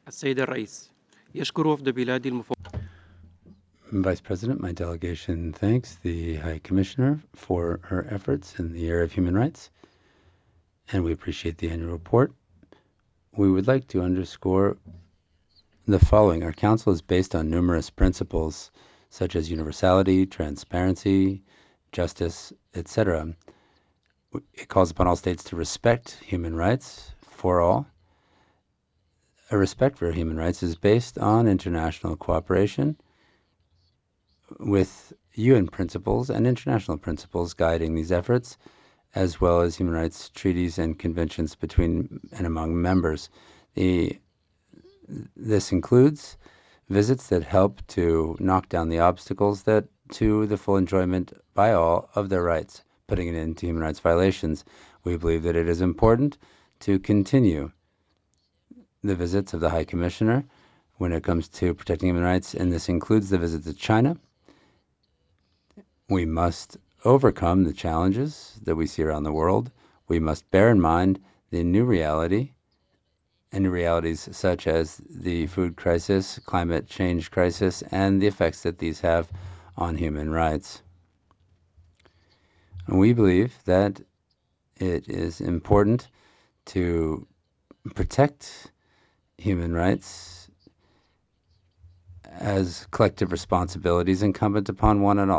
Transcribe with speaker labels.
Speaker 1: السيد الرئيس يشكر وفد بلادي المفوضية.
Speaker 2: Vice President, my delegation thanks the High Commissioner for her efforts in the area of human rights, and we appreciate the annual report. We would like to underscore the following. Our Council is based on numerous principles such as universality, transparency, justice, etc. It calls upon all states to respect human rights for all. A respect for human rights is based on international cooperation with UN principles and international principles guiding these efforts, as well as human rights treaties and conventions between and among members. This includes visits that help to knock down the obstacles that to the full enjoyment by all of their rights, putting an end to human rights violations. We believe that it is important to continue the visits of the High Commissioner when it comes to protecting human rights, and this includes the visit to China. We must overcome the challenges that we see around the world. We must bear in mind the new reality and new realities such as the food crisis, climate change crisis, and the effects that these have on human rights. And we believe that it is important to protect human rights as collective responsibilities incumbent upon one and all.